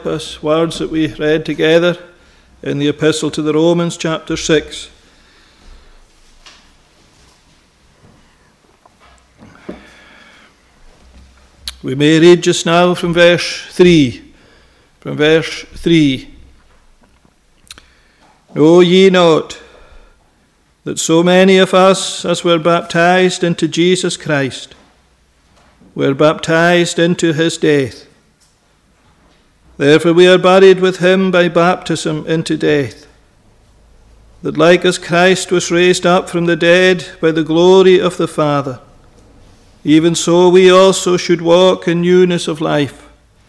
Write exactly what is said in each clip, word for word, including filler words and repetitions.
us words that we read together in the Epistle to the Romans, chapter six. We may read just now from verse three. From verse three. Know ye not that so many of us as were baptized into Jesus Christ were baptized into his death? Therefore we are buried with him by baptism into death, that like as Christ was raised up from the dead by the glory of the Father, even so we also should walk in newness of life.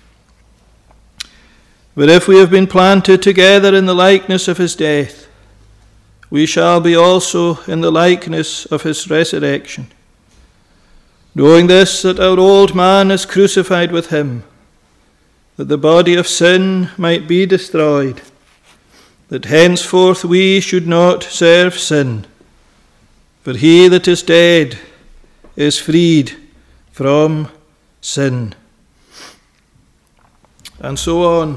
But if we have been planted together in the likeness of his death, we shall be also in the likeness of his resurrection. Knowing this, that our old man is crucified with him, that the body of sin might be destroyed, that henceforth we should not serve sin. For he that is dead is freed from sin. And so on.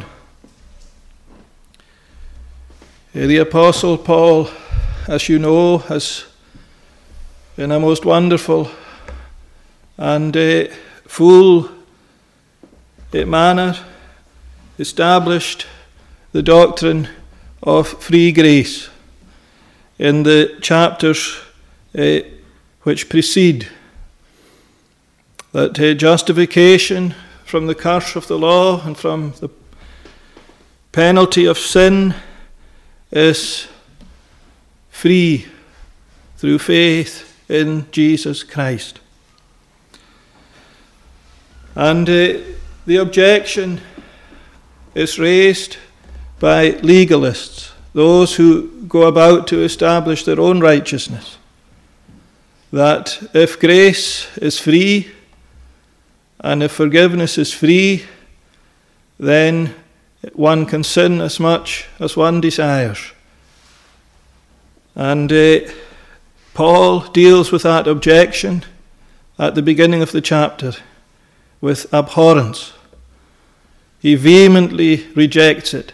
The Apostle Paul, as you know, has in a most wonderful and uh, full manner established the doctrine of free grace in the chapters uh, which precede. That uh, justification from the curse of the law and from the penalty of sin is free through faith in Jesus Christ. And uh, the objection is raised by legalists, those who go about to establish their own righteousness, that if grace is free and if forgiveness is free, then one can sin as much as one desires. And uh, Paul deals with that objection at the beginning of the chapter with abhorrence. He vehemently rejects it.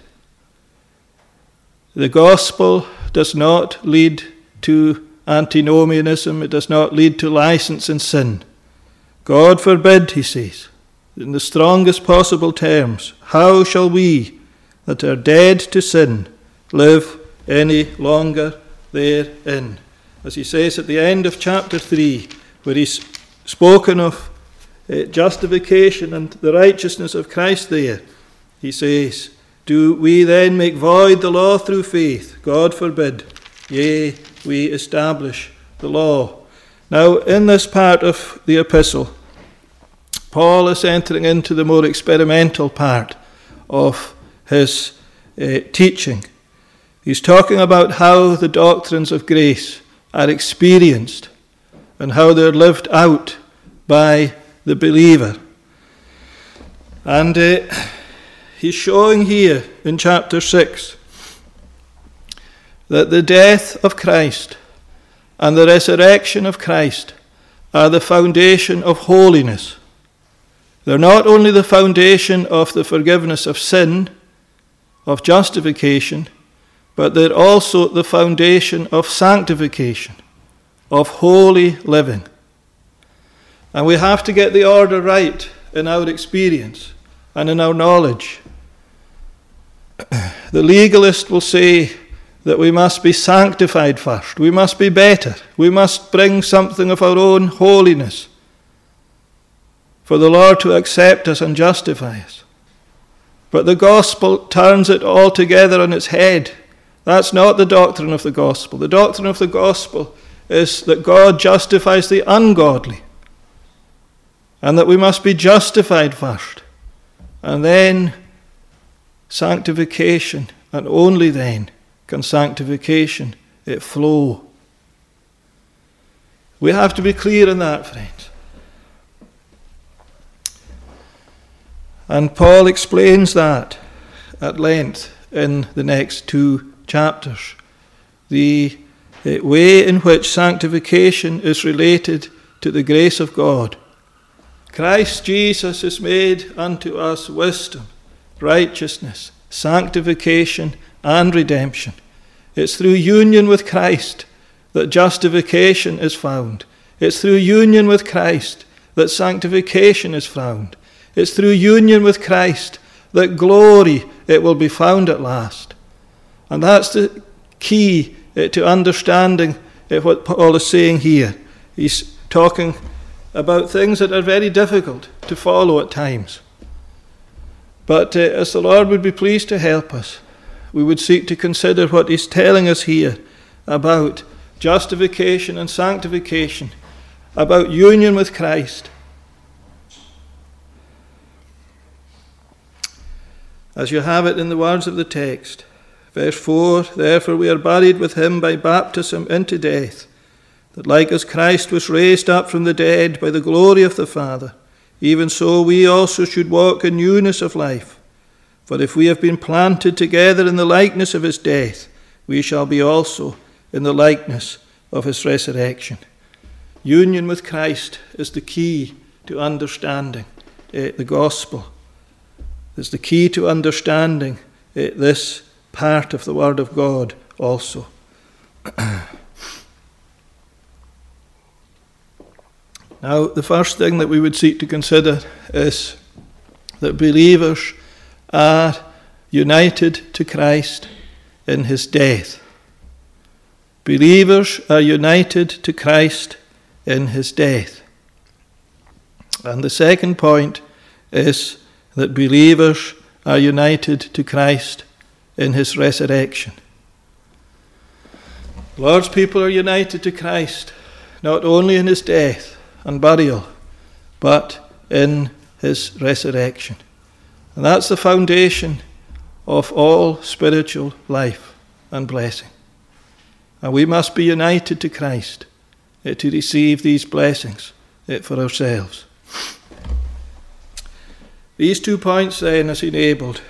The gospel does not lead to antinomianism. It does not lead to license in sin. God forbid, he says, in the strongest possible terms, how shall we that are dead to sin live any longer therein? As he says at the end of chapter three, where he's spoken of uh, justification and the righteousness of Christ there, he says, do we then make void the law through faith? God forbid. Yea, we establish the law. Now, in this part of the epistle, Paul is entering into the more experimental part of his uh, teaching. He's talking about how the doctrines of grace are experienced and how they're lived out by the believer. And uh, he's showing here in chapter six that the death of Christ and the resurrection of Christ are the foundation of holiness. They're not only the foundation of the forgiveness of sin, of justification, but they're also the foundation of sanctification, of holy living. And we have to get the order right in our experience and in our knowledge. The legalist will say that we must be sanctified first. We must be better. We must bring something of our own holiness for the Lord to accept us and justify us. But the gospel turns it all together on its head. That's not the doctrine of the gospel. The doctrine of the gospel is that God justifies the ungodly, and that we must be justified first, and then sanctification, and only then can sanctification it flow. We have to be clear in that, friends. And Paul explains that at length in the next two chapters. The way in which sanctification is related to the grace of God. Christ Jesus is made unto us wisdom. righteousness, sanctification, and redemption. It's through union with Christ that justification is found. It's through union with Christ that sanctification is found. It's through union with Christ that glory it will be found at last. And that's the key to understanding what Paul is saying here. He's talking about things that are very difficult to follow at times. But uh, as the Lord would be pleased to help us, we would seek to consider what he's telling us here about justification and sanctification, about union with Christ. As you have it in the words of the text, verse four, therefore we are buried with him by baptism into death, that like as Christ was raised up from the dead by the glory of the Father, even so we also should walk in newness of life. For if we have been planted together in the likeness of his death, we shall be also in the likeness of his resurrection. Union with Christ is the key to understanding uh, the gospel. It's the key to understanding uh, this part of the Word of God also. Now, the first thing that we would seek to consider is that believers are united to Christ in his death. Believers are united to Christ in his death. And the second point is that believers are united to Christ in his resurrection. The Lord's people are united to Christ not only in his death and burial, but in his resurrection. And that's the foundation of all spiritual life and blessing. And we must be united to Christ uh, to receive these blessings uh, for ourselves. These two points then is enabled.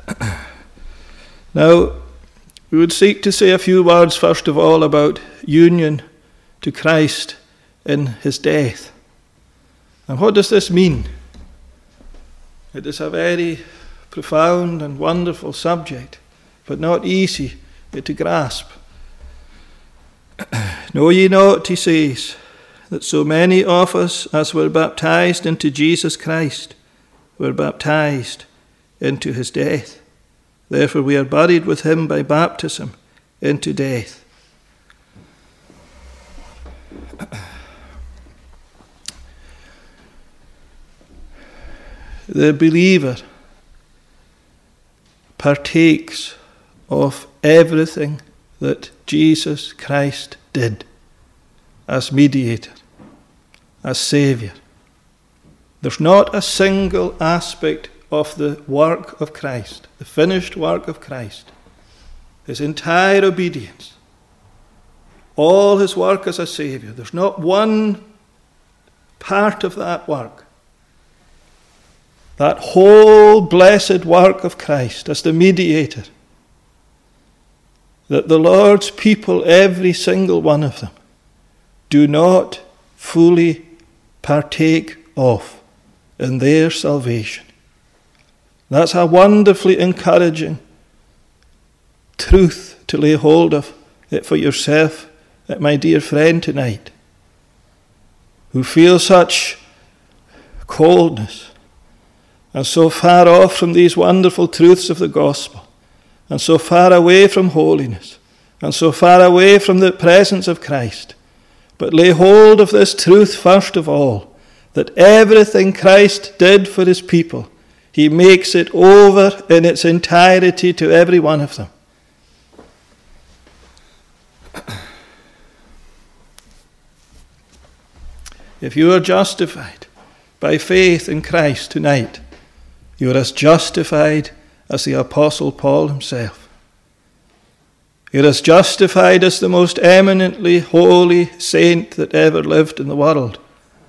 Now, we would seek to say a few words first of all about union to Christ in his death. And what does this mean? It is a very profound and wonderful subject, but not easy to grasp. Know ye not, he says, that so many of us as were baptized into Jesus Christ were baptized into his death. Therefore we are buried with him by baptism into death. The believer partakes of everything that Jesus Christ did as mediator, as Saviour. There's not a single aspect of the work of Christ, the finished work of Christ, his entire obedience, all his work as a Saviour. There's not one part of that work, that whole blessed work of Christ as the mediator, that the Lord's people, every single one of them, do not fully partake of in their salvation. That's a wonderfully encouraging truth to lay hold of it for yourself, my dear friend tonight, who feel such coldness and so far off from these wonderful truths of the gospel, and so far away from holiness, and so far away from the presence of Christ. But lay hold of this truth first of all, that everything Christ did for his people, he makes it over in its entirety to every one of them. If you are justified by faith in Christ tonight, you are as justified as the Apostle Paul himself. You are as justified as the most eminently holy saint that ever lived in the world.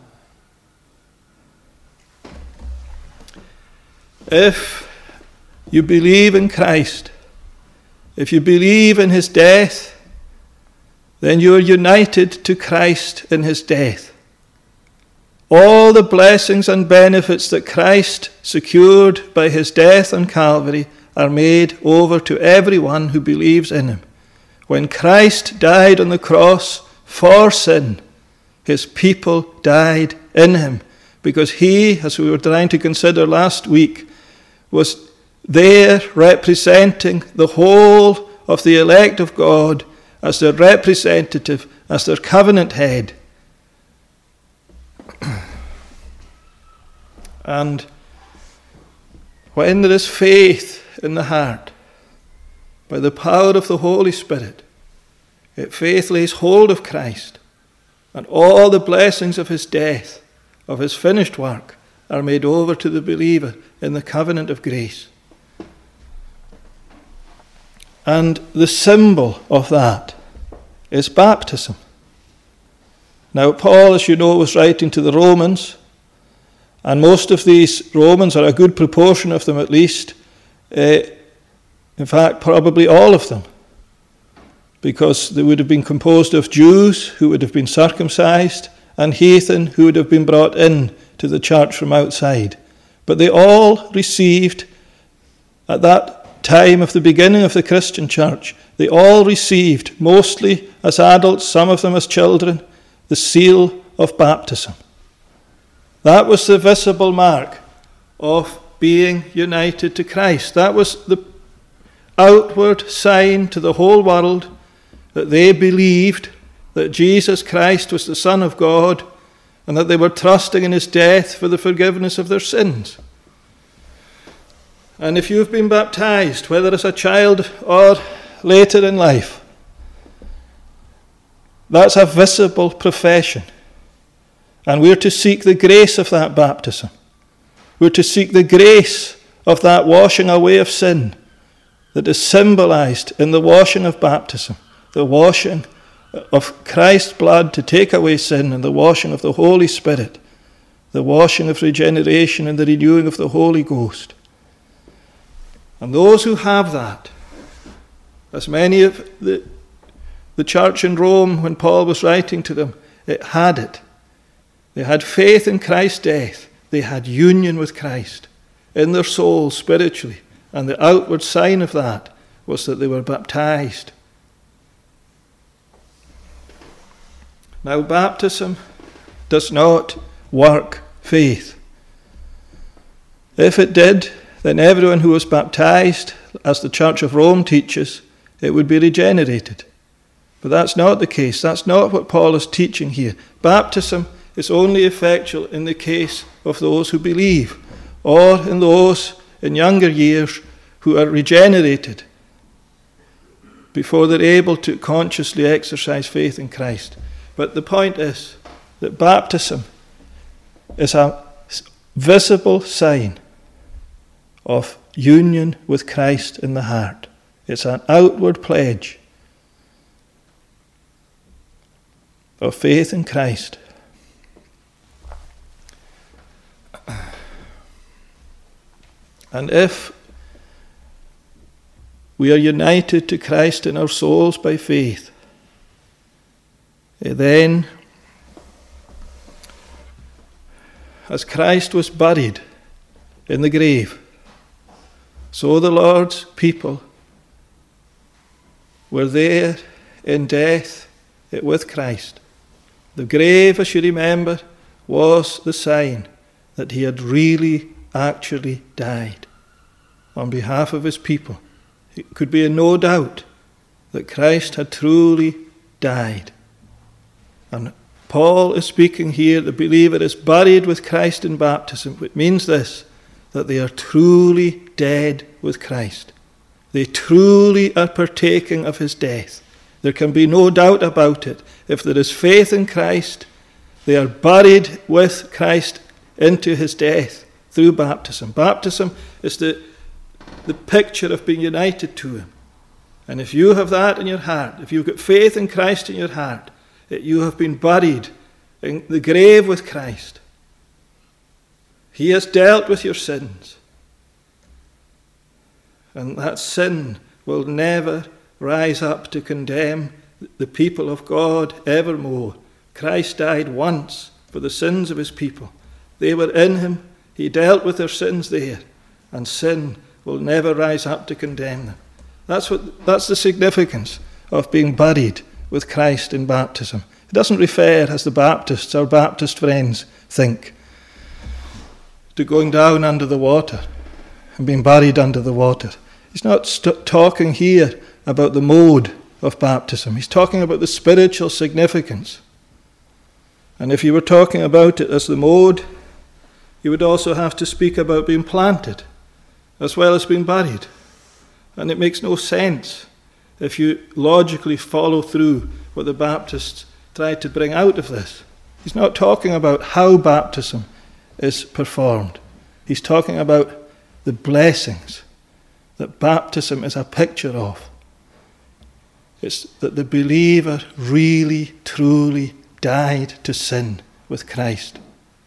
If you believe in Christ, if you believe in his death, then you are united to Christ in his death. All the blessings and benefits that Christ secured by his death on Calvary are made over to everyone who believes in him. When Christ died on the cross for sin, his people died in him, because he, as we were trying to consider last week, was there representing the whole of the elect of God as their representative, as their covenant head. And when there is faith in the heart, by the power of the Holy Spirit, it faith lays hold of Christ, and all the blessings of his death, of his finished work, are made over to the believer in the covenant of grace. And the symbol of that is baptism. Now, Paul, as you know, was writing to the Romans, and most of these Romans, or a good proportion of them at least, uh, in fact, probably all of them, because they would have been composed of Jews who would have been circumcised and heathen who would have been brought in to the church from outside. But they all received, at that time of the beginning of the Christian church, they all received, mostly as adults, some of them as children, the seal of baptism. That was the visible mark of being united to Christ. That was the outward sign to the whole world that they believed that Jesus Christ was the Son of God, and that they were trusting in his death for the forgiveness of their sins. And if you've been baptized, whether as a child or later in life, that's a visible profession. And we're to seek the grace of that baptism. We're to seek the grace of that washing away of sin that is symbolized in the washing of baptism, the washing of Christ's blood to take away sin, and the washing of the Holy Spirit, the washing of regeneration and the renewing of the Holy Ghost. And those who have that, as many of the, the church in Rome, when Paul was writing to them, it had it. They had faith in Christ's death. They had union with Christ in their souls spiritually. And the outward sign of that was that they were baptized. Now, baptism does not work faith. If it did, then everyone who was baptized, as the Church of Rome teaches, it would be regenerated. But that's not the case. That's not what Paul is teaching here. Baptism is only effectual in the case of those who believe, or in those in younger years who are regenerated before they're able to consciously exercise faith in Christ. But the point is that baptism is a visible sign of union with Christ in the heart. It's an outward pledge of faith in Christ. And if we are united to Christ in our souls by faith, then, as Christ was buried in the grave, so the Lord's people were there in death with Christ. The grave, as you remember, was the sign that he had really actually died on behalf of his people. It could be in no doubt that Christ had truly died. And Paul is speaking here, the believer is buried with Christ in baptism, which means this, that they are truly dead with Christ. They truly are partaking of his death. There can be no doubt about it. If there is faith in Christ, they are buried with Christ into his death through baptism. Baptism is the, the picture of being united to him. And if you have that in your heart, if you've got faith in Christ in your heart, that you have been buried in the grave with Christ. He has dealt with your sins. And that sin will never rise up to condemn the people of God evermore. Christ died once for the sins of his people. They were in him. He dealt with their sins there, and sin will never rise up to condemn them. That's what. That's the significance of being buried with Christ in baptism. It doesn't refer, as the Baptists, our Baptist friends, think, to going down under the water and being buried under the water. He's not st- talking here about the mode of baptism. He's talking about the spiritual significance. And if you were talking about it as the mode, you would also have to speak about being planted as well as being buried. And it makes no sense if you logically follow through what the Baptists tried to bring out of this. He's not talking about how baptism is performed. He's talking about the blessings that baptism is a picture of. It's that the believer really, truly died to sin with Christ.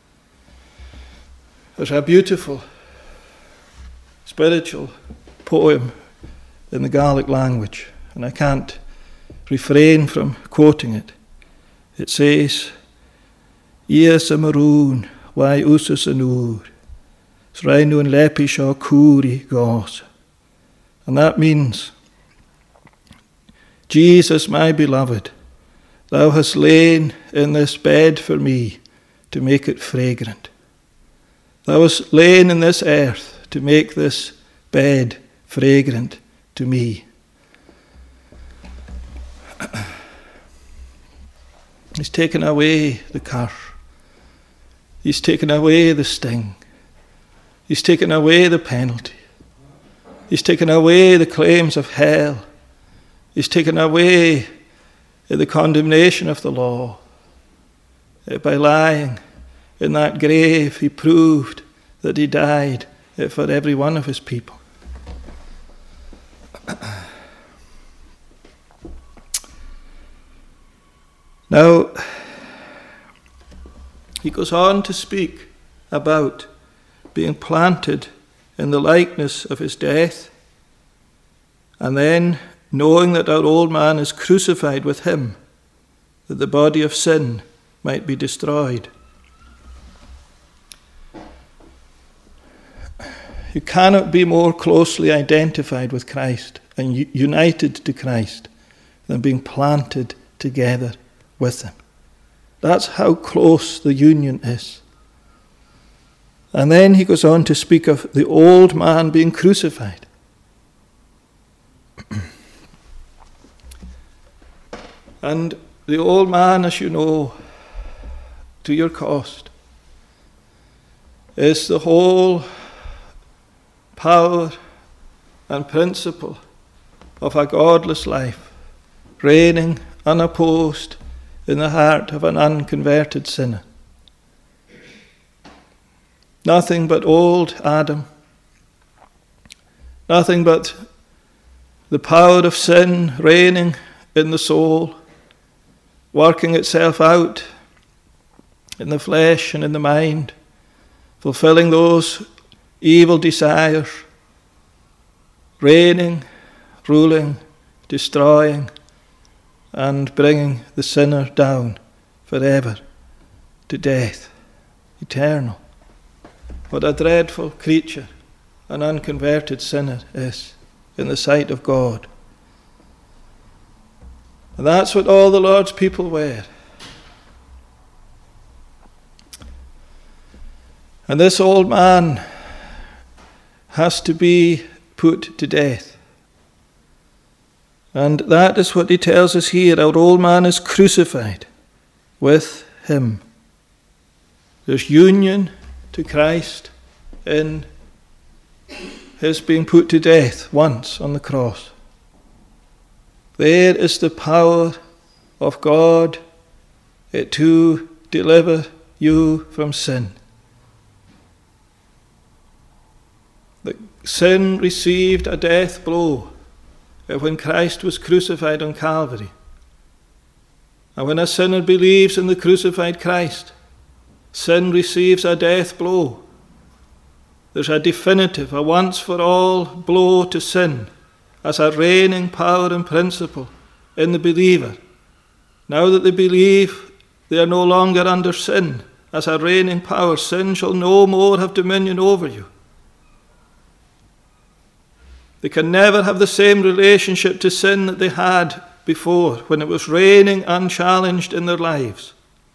There's a beautiful spiritual poem in the Gaelic language, and I can't refrain from quoting it. It says, Ias a maroon, wai usus anur, srainun lepi shaw kuri gos. And that means, Jesus, my beloved, thou hast lain in this bed for me to make it fragrant. Thou hast lain in this earth to make this bed fragrant to me. He's taken away the curse. He's taken away the sting. He's taken away the penalty. He's taken away the claims of hell. He's taken away the condemnation of the law. By lying in that grave, he proved that he died for every one of his people. Now, he goes on to speak about being planted in the likeness of his death, and then knowing that our old man is crucified with him, that the body of sin might be destroyed. You cannot be more closely identified with Christ and united to Christ than being planted together with him. That's how close the union is. And then he goes on to speak of the old man being crucified. And the old man, as you know, to your cost, is the whole power and principle of a godless life, reigning unopposed in the heart of an unconverted sinner. Nothing but old Adam, nothing but the power of sin reigning in the soul, working itself out in the flesh and in the mind, fulfilling those evil desires, reigning, ruling, destroying, and bringing the sinner down forever to death, eternal. What a dreadful creature an unconverted sinner is in the sight of God. And that's what all the Lord's people were. And this old man has to be put to death. And that is what he tells us here. Our old man is crucified with him. There's union to Christ in his being put to death once on the cross. There is the power of God to deliver you from sin. The sin received a death blow when Christ was crucified on Calvary. And when a sinner believes in the crucified Christ, sin receives a death blow. There's a definitive, a once-for-all blow to sin as a reigning power and principle in the believer. Now that they believe, they are no longer under sin, as a reigning power, sin shall no more have dominion over you. They can never have the same relationship to sin that they had before, when it was reigning unchallenged in their lives.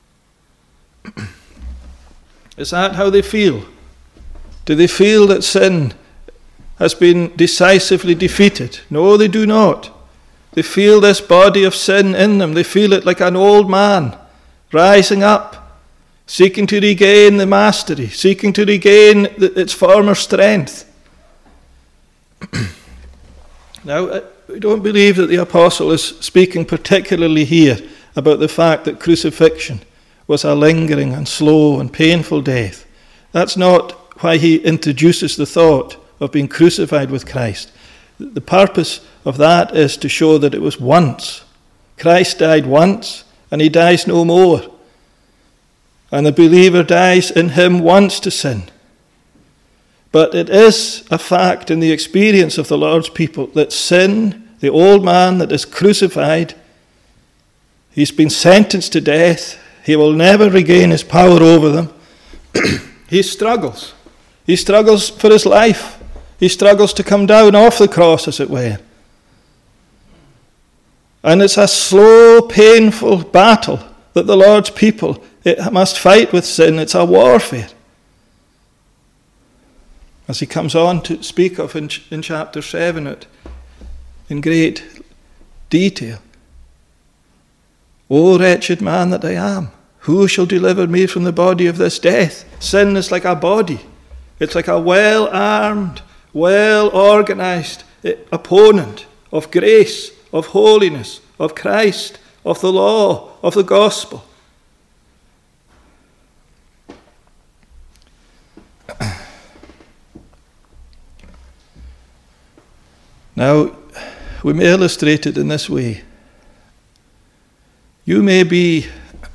Is that how they feel? Do they feel that sin has been decisively defeated? No, they do not. They feel this body of sin in them. They feel it like an old man rising up, seeking to regain the mastery, seeking to regain the, its former strength. Now, we don't believe that the apostle is speaking particularly here about the fact that crucifixion was a lingering and slow and painful death. That's not why he introduces the thought of being crucified with Christ. The purpose of that is to show that it was once. Christ died once, and he dies no more. And the believer dies in him once to sin. But it is a fact in the experience of the Lord's people that sin, the old man that is crucified, he's been sentenced to death. He will never regain his power over them. He struggles. He struggles for his life. He struggles to come down off the cross, as it were. And it's a slow, painful battle that the Lord's people it must fight with sin. It's a warfare. As he comes on to speak of in, in chapter seven it, in great detail. O wretched man that I am, who shall deliver me from the body of this death? Sin is like a body. It's like a well-armed, well-organized opponent of grace, of holiness, of Christ, of the law, of the gospel. Now, we may illustrate it in this way. You may be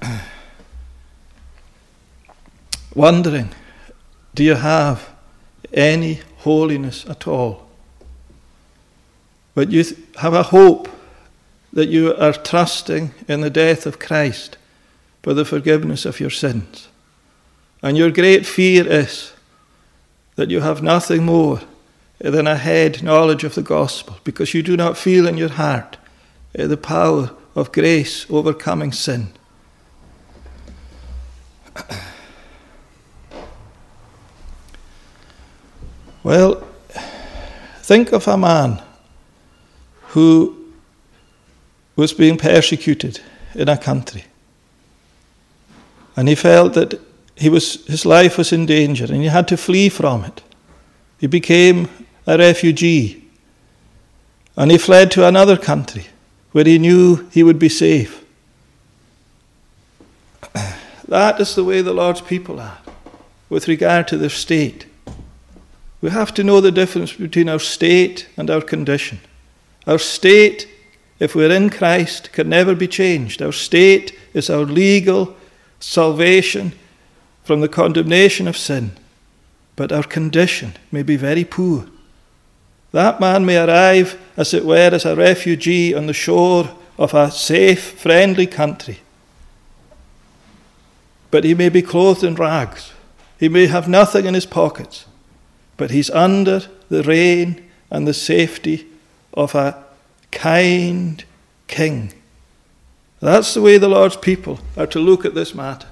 wondering, do you have any holiness at all? But you th- have a hope that you are trusting in the death of Christ for the forgiveness of your sins. And your great fear is that you have nothing more than a head knowledge of the gospel, because you do not feel in your heart the power of grace overcoming sin. Well, think of a man who was being persecuted in a country, and he felt that he was his life was in danger and he had to flee from it. He became a refugee, and he fled to another country where he knew he would be safe. That is the way the Lord's people are with regard to their state. We have to know the difference between our state and our condition. Our state, if we're in Christ, can never be changed. Our state is our legal salvation from the condemnation of sin. But our condition may be very poor. That man may arrive, as it were, as a refugee on the shore of a safe, friendly country. But he may be clothed in rags. He may have nothing in his pockets. But he's under the reign and the safety of a kind king. That's the way the Lord's people are to look at this matter.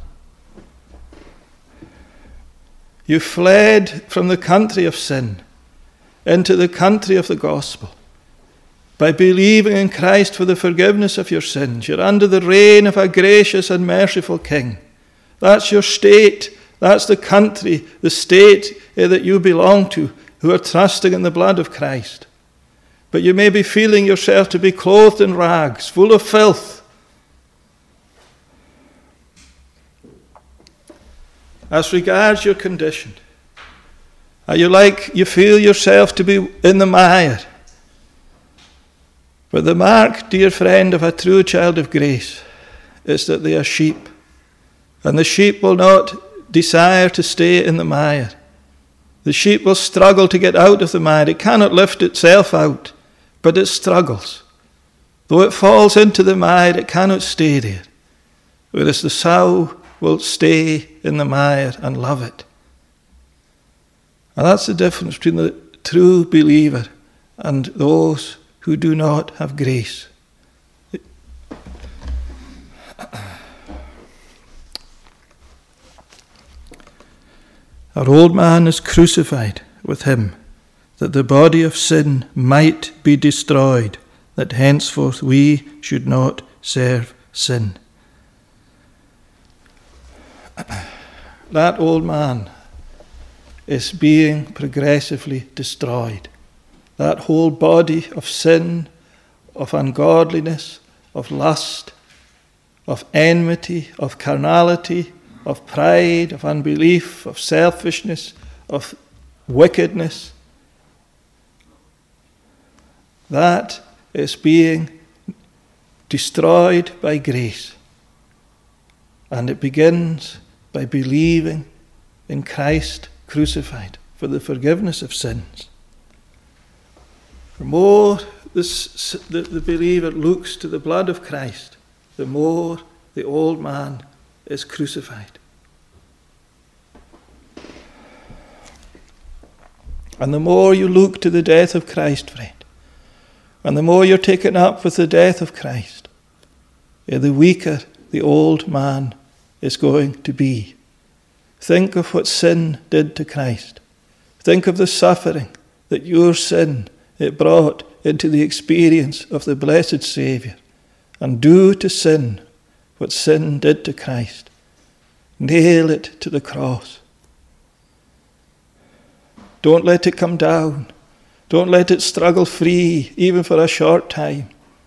You fled from the country of sin into the country of the gospel. By believing in Christ for the forgiveness of your sins, you're under the reign of a gracious and merciful king. That's your state. That's the country, the state that you belong to, who are trusting in the blood of Christ. But you may be feeling yourself to be clothed in rags, full of filth. As regards your condition, are you like you feel yourself to be in the mire? But the mark, dear friend, of a true child of grace is that they are sheep. And the sheep will not desire to stay in the mire. The sheep will struggle to get out of the mire. It cannot lift itself out, but it struggles. Though it falls into the mire, it cannot stay there. Whereas the sow will stay in the mire and love it. And that's the difference between the true believer and those who do not have grace. Our old man is crucified with him, that the body of sin might be destroyed, that henceforth we should not serve sin. That old man is being progressively destroyed. That whole body of sin, of ungodliness, of lust, of enmity, of carnality, of pride, of unbelief, of selfishness, of wickedness, that is being destroyed by grace. And it begins by believing in Christ crucified for the forgiveness of sins. The more this, the, the believer looks to the blood of Christ, the more the old man is crucified. And the more you look to the death of Christ, friend, and the more you're taken up with the death of Christ, the weaker the old man is going to be. Think of what sin did to Christ. Think of the suffering that your sin it brought into the experience of the blessed Saviour. And do to sin what sin did to Christ. Nail it to the cross. Don't let it come down. Don't let it struggle free, even for a short time.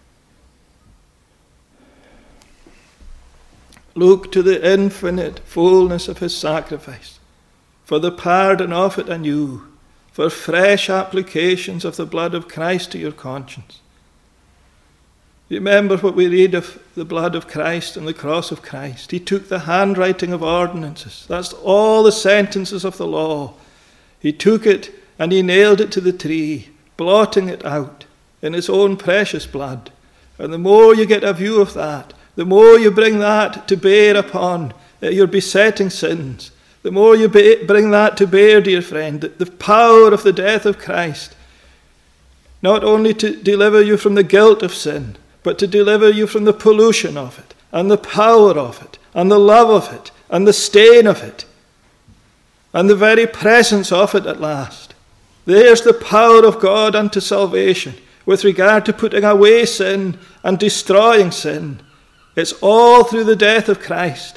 Look to the infinite fullness of his sacrifice, for the pardon of it anew, for fresh applications of the blood of Christ to your conscience. Remember what we read of the blood of Christ and the cross of Christ. He took the handwriting of ordinances. That's all the sentences of the law. He took it and he nailed it to the tree, blotting it out in his own precious blood. And the more you get a view of that, the more you bring that to bear upon your besetting sins, the more you bring that to bear, dear friend, the power of the death of Christ, not only to deliver you from the guilt of sin, but to deliver you from the pollution of it, and the power of it, and the love of it, and the stain of it, and the very presence of it at last. There's the power of God unto salvation with regard to putting away sin and destroying sin. It's all through the death of Christ.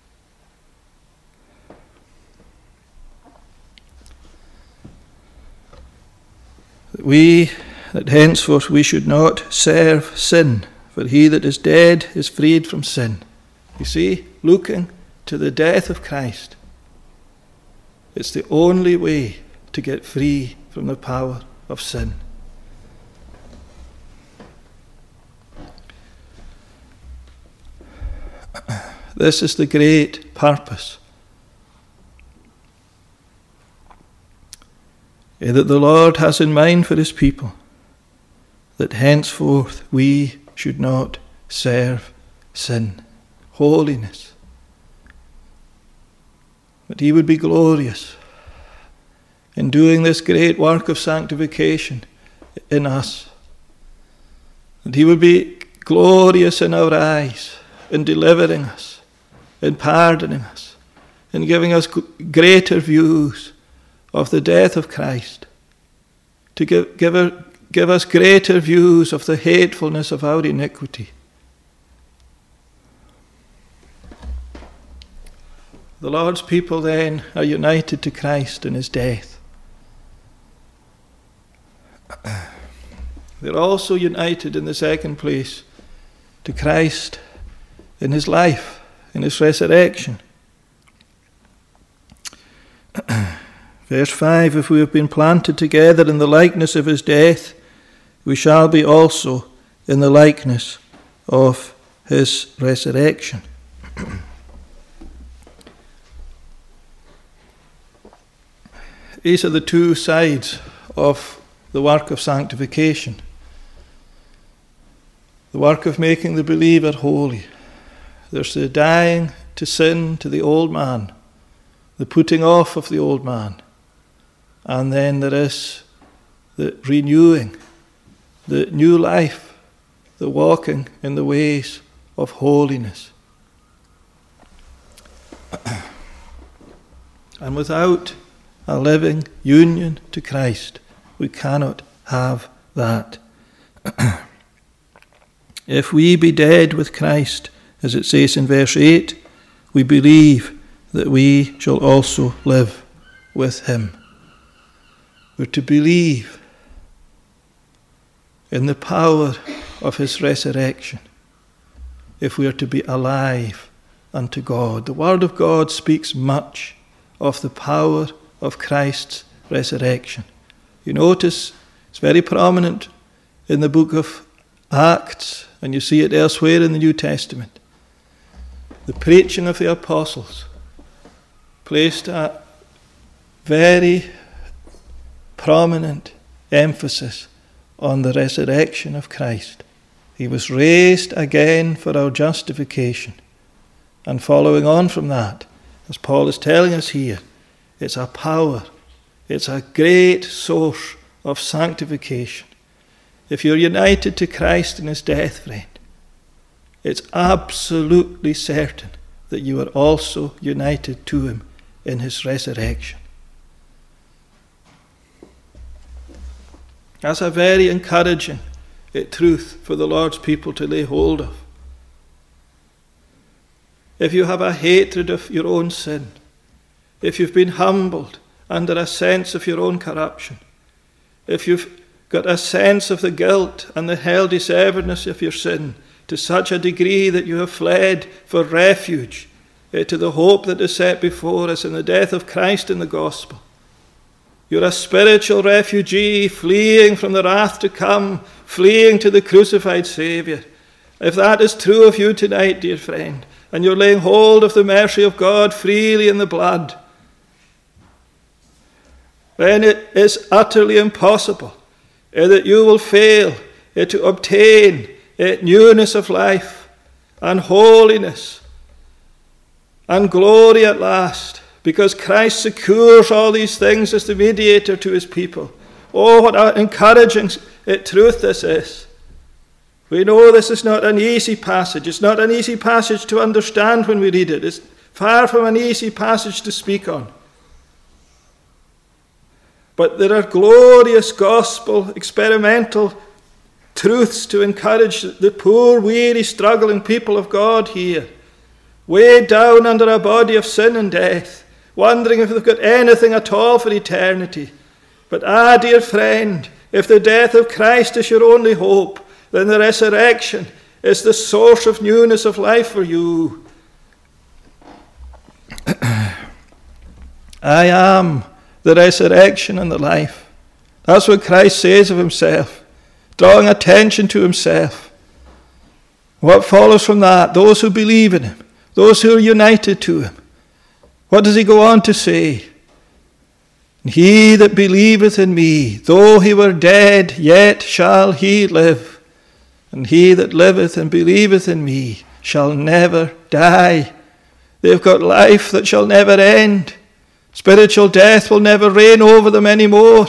We, that henceforth we should not serve sin, for he that is dead is freed from sin. You see, looking to the death of Christ, it's the only way to get free from the power of sin. This is the great purpose that the Lord has in mind for his people, that henceforth we should not serve sin. Holiness. That he would be glorious in doing this great work of sanctification in us. That he would be glorious in our eyes, in delivering us, in pardoning us, in giving us greater views of the death of Christ, to give, give, her, give us greater views of the hatefulness of our iniquity. The Lord's people then are united to Christ in his death. They're also united in the second place to Christ in his life, in his resurrection. Verse five, if we have been planted together in the likeness of his death, we shall be also in the likeness of his resurrection. These are the two sides of the work of sanctification. The work of making the believer holy. There's the dying to sin, to the old man, the putting off of the old man. And then there is the renewing, the new life, the walking in the ways of holiness. And without a living union to Christ, we cannot have that. If we be dead with Christ, as it says in verse eight, we believe that we shall also live with him. We're to believe in the power of his resurrection if we are to be alive unto God. The Word of God speaks much of the power of Christ's resurrection. You notice it's very prominent in the book of Acts, and you see it elsewhere in the New Testament. The preaching of the apostles placed a very prominent emphasis on the resurrection of Christ. He was raised again for our justification. And following on from that, as Paul is telling us here, it's a power, it's a great source of sanctification. If you're united to Christ in his death, friend, it's absolutely certain that you are also united to him in his resurrection. That's a very encouraging truth for the Lord's people to lay hold of. If you have a hatred of your own sin, if you've been humbled under a sense of your own corruption, if you've got a sense of the guilt and the hell deservedness of your sin to such a degree that you have fled for refuge eh, to the hope that is set before us in the death of Christ in the gospel. You're a spiritual refugee fleeing from the wrath to come, fleeing to the crucified Saviour. If that is true of you tonight, dear friend, and you're laying hold of the mercy of God freely in the blood, then it is utterly impossible uh, that you will fail uh, to obtain uh, newness of life and holiness and glory at last, because Christ secures all these things as the mediator to his people. Oh, what an encouraging uh, truth this is. We know this is not an easy passage. It's not an easy passage to understand when we read it. It's far from an easy passage to speak on. But there are glorious gospel, experimental truths to encourage the poor, weary, struggling people of God here, weighed down under a body of sin and death, wondering if they've got anything at all for eternity. But ah, dear friend, if the death of Christ is your only hope, then the resurrection is the source of newness of life for you. I am the resurrection and the life. That's what Christ says of himself, drawing attention to himself. What follows from that? Those who believe in him, those who are united to him. What does he go on to say? He that believeth in me, though he were dead, yet shall he live. And he that liveth and believeth in me shall never die. They've got life that shall never end. Spiritual death will never reign over them anymore.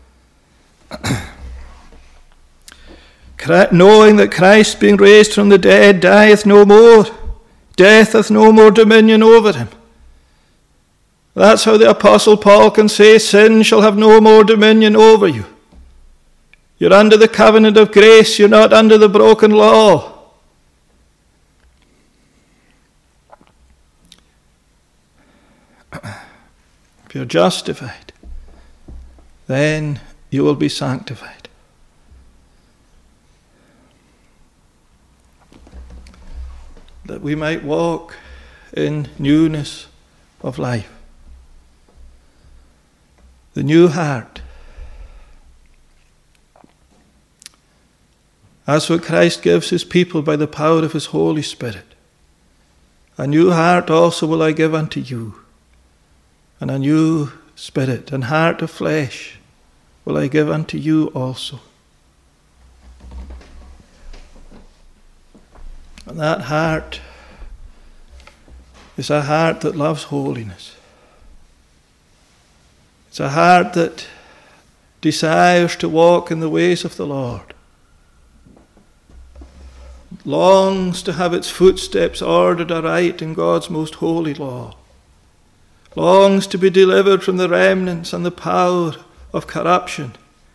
Knowing that Christ, being raised from the dead, dieth no more. Death hath no more dominion over him. That's how the Apostle Paul can say, sin shall have no more dominion over you. You're under the covenant of grace. You're not under the broken law. If you're justified, then you will be sanctified. That we might walk in newness of life. The new heart. That's what Christ gives his people by the power of his Holy Spirit. A new heart also will I give unto you, and a new spirit and heart of flesh will I give unto you also. And that heart is a heart that loves holiness. It's a heart that desires to walk in the ways of the Lord, longs to have its footsteps ordered aright in God's most holy law, longs to be delivered from the remnants and the power of corruption,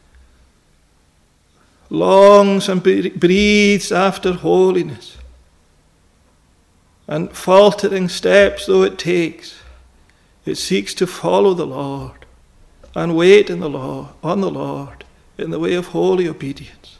longs and breathes after holiness, and faltering steps though it takes, it seeks to follow the Lord and wait in the law, on the Lord in the way of holy obedience.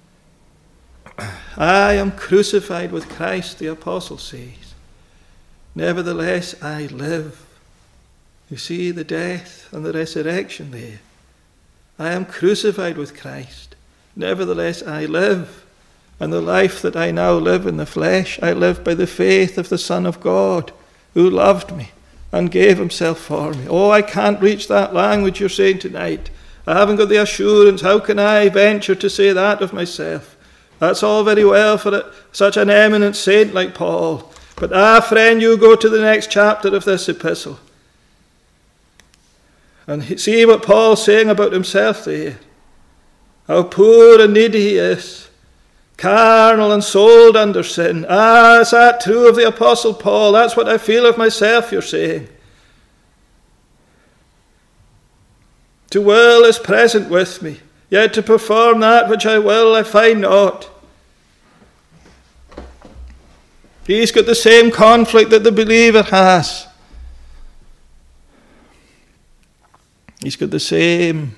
I am crucified with Christ, the apostle says. Nevertheless, I live. You see the death and the resurrection there. I am crucified with Christ. Nevertheless, I live. And the life that I now live in the flesh, I live by the faith of the Son of God, who loved me and gave himself for me. Oh, I can't reach that language you're saying tonight. I haven't got the assurance. How can I venture to say that of myself? That's all very well for a, such an eminent saint like Paul. But ah, friend, you go to the next chapter of this epistle and see what Paul's saying about himself there. How poor and needy he is, carnal and sold under sin. Ah, is that true of the Apostle Paul? That's what I feel of myself, you're saying. To will is present with me, yet to perform that which I will I find not. He's got the same conflict that the believer has. He's got the same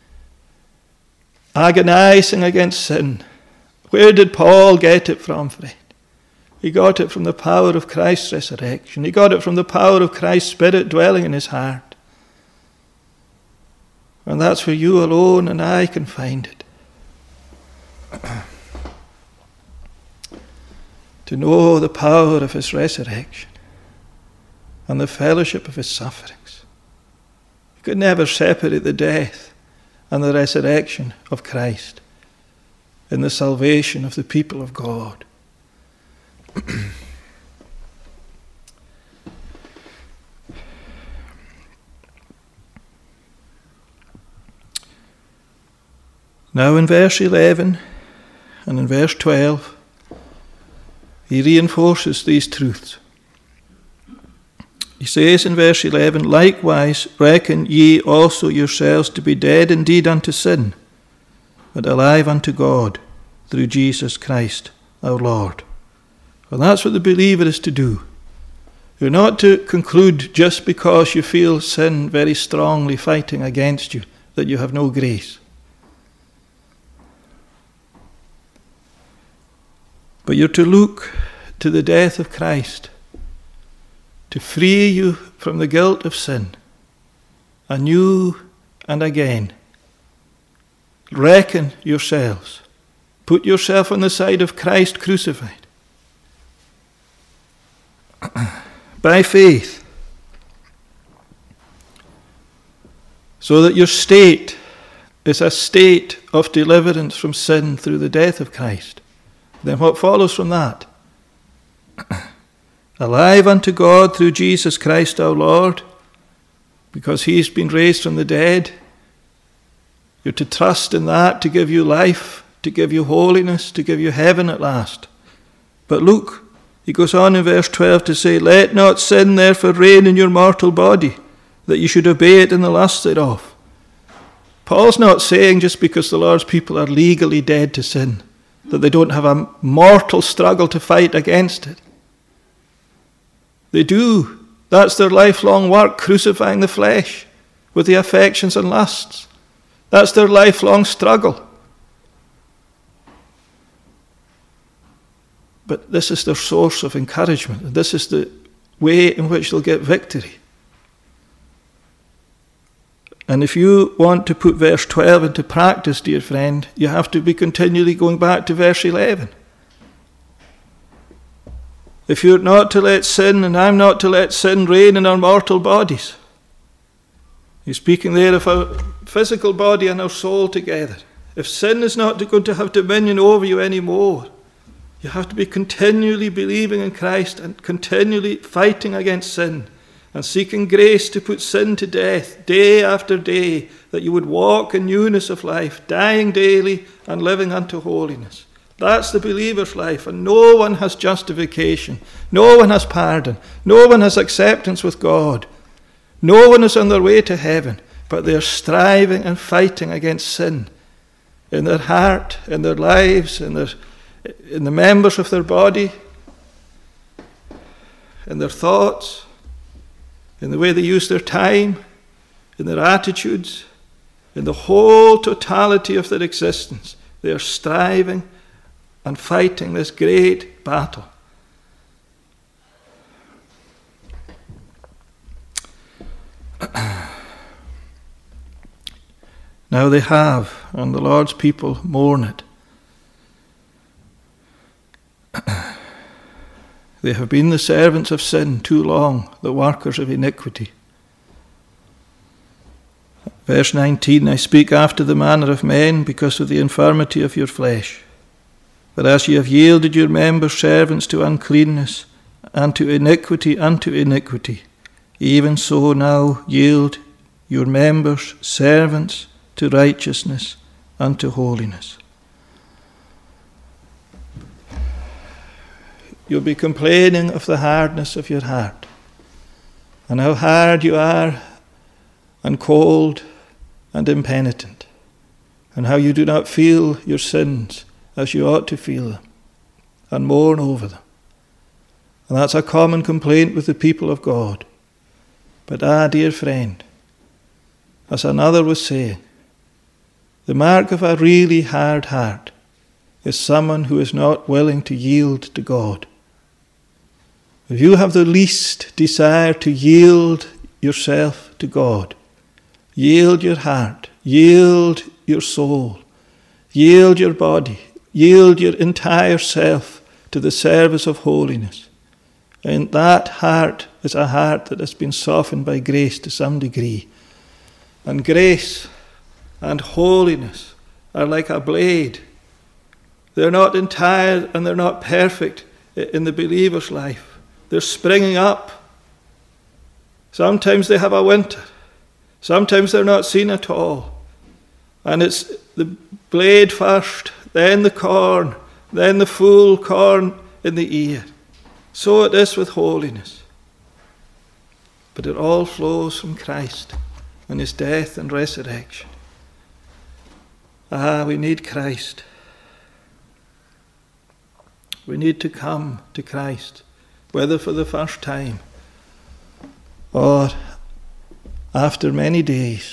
agonizing against sin. Where did Paul get it from, friend? He got it from the power of Christ's resurrection. He got it from the power of Christ's Spirit dwelling in his heart. And that's where you alone and I can find it. To know the power of his resurrection and the fellowship of his sufferings. You could never separate the death and the resurrection of Christ in the salvation of the people of God. Now in verse eleven and in verse twelve, he reinforces these truths. He says in verse eleven, likewise reckon ye also yourselves to be dead indeed unto sin, but alive unto God through Jesus Christ our Lord. Well, that's what the believer is to do. You're not to conclude just because you feel sin very strongly fighting against you that you have no grace. But you're to look to the death of Christ to free you from the guilt of sin, anew and again. Reckon yourselves. Put yourself on the side of Christ crucified. By faith. So that your state is a state of deliverance from sin through the death of Christ. Then what follows from that? Alive unto God through Jesus Christ our Lord, because he's been raised from the dead. You're to trust in that to give you life, to give you holiness, to give you heaven at last. But look, he goes on in verse twelve to say, let not sin therefore reign in your mortal body, that you should obey it in the lust thereof. Paul's not saying just because the Lord's people are legally dead to sin, that they don't have a mortal struggle to fight against it. They do. That's their lifelong work, crucifying the flesh with the affections and lusts. That's their lifelong struggle. But this is their source of encouragement. This is the way in which they'll get victory. And if you want to put verse twelve into practice, dear friend, you have to be continually going back to verse eleven. If you're not to let sin, and I'm not to let sin reign in our mortal bodies. He's speaking there of our physical body and our soul together. If sin is not going to have dominion over you anymore, You have to be continually believing in Christ and continually fighting against sin and seeking grace to put sin to death day after day, that you would walk in newness of life, dying daily and living unto holiness. That's the believer's life, and no one has justification. No one has pardon. No one has acceptance with God. No one is on their way to heaven, but they're striving and fighting against sin in their heart, in their lives, in their, in the members of their body, in their thoughts, in the way they use their time, in their attitudes, in the whole totality of their existence. They are striving and fighting this great battle. Now they have, and the Lord's people mourn it. They have been the servants of sin too long, the workers of iniquity. Verse nineteen, I speak after the manner of men because of the infirmity of your flesh. But as ye have yielded your members servants to uncleanness, and to iniquity unto iniquity, even so now yield your members servants to righteousness unto holiness. You'll be complaining of the hardness of your heart, and how hard you are, and cold, and impenitent, and how you do not feel your sins as you ought to feel them, and mourn over them. And that's a common complaint with the people of God. But ah, dear friend, as another was saying, the mark of a really hard heart is someone who is not willing to yield to God. If you have the least desire to yield yourself to God, yield your heart, yield your soul, yield your body, yield your entire self to the service of holiness, and that heart is a heart that has been softened by grace to some degree. And grace and holiness are like a blade. They're not entire and they're not perfect in the believer's life. They're springing up. Sometimes they have a winter. Sometimes they're not seen at all. And it's the blade first, then the corn, then the full corn in the ear. So it is with holiness. But it all flows from Christ and his death and resurrection. Ah, we need Christ. We need to come to Christ, whether for the first time or after many days.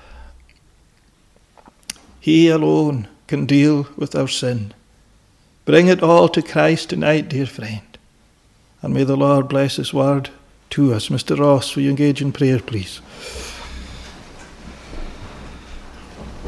He alone can deal with our sin. Bring it all to Christ tonight, dear friend. And may the Lord bless his word to us. Mister Ross, will you engage in prayer, please?